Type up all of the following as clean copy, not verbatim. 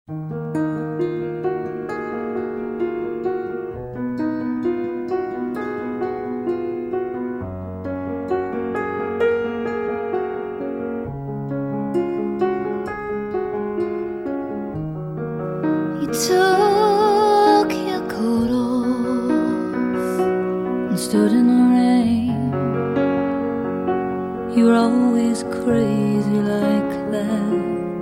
You took your coat off and stood in the rain. You were always crazy like that,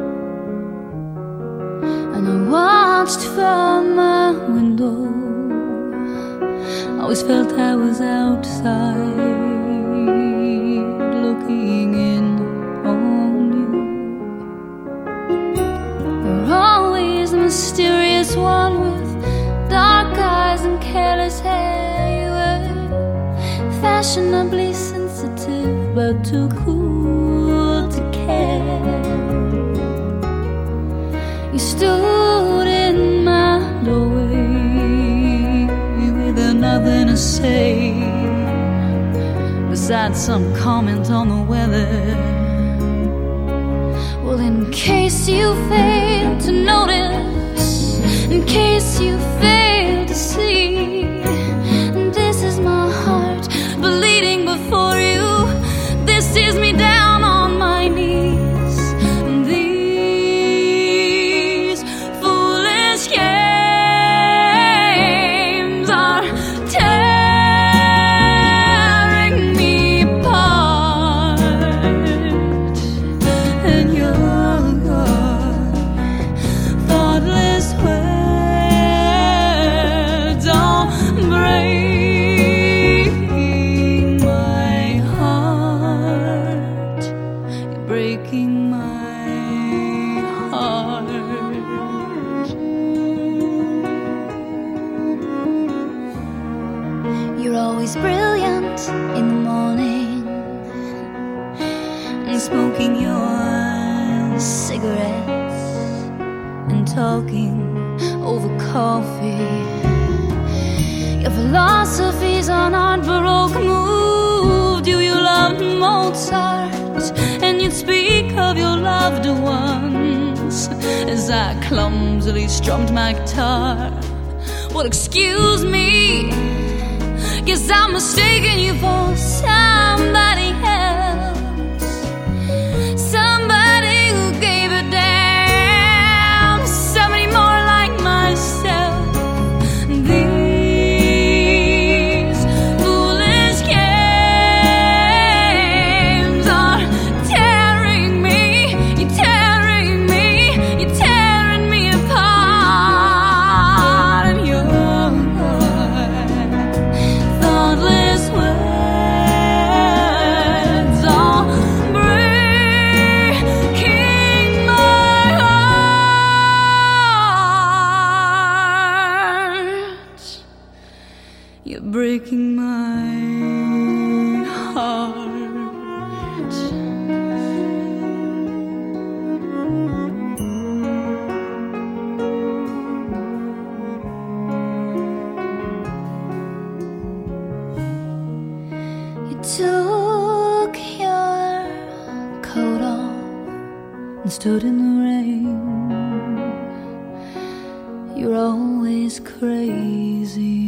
and I watched from my window. Always felt I was outside looking in on you. You're always the mysterious one with dark eyes and careless hair. You were fashionably sensitive, but too cool to care. You stood in my doorway with nothing to say besides some comment on the weather. Well, in case you fail to notice, in case you fail to see, this is my heart bleeding before you. This is me down on my knees. These foolish games are tearing me apart, and your thoughtless words don't break my heart. You're breaking my heart. You're always brilliant in the morning and smoking your cigarettes and talking over coffee. Your philosophies on art Baroque moved you. You loved Mozart, and you'd speak of your loved ones as I clumsily strummed my guitar. Well, excuse me, guess I'm mistaking you for somebody else, somebody who gave a damn, somebody more like myself. These foolish games are tearing me, you're tearing me, you're tearing me apart, and your thoughtless words are breaking my heart. You're breaking my heart. You took your coat off and stood in the rain. You're always crazy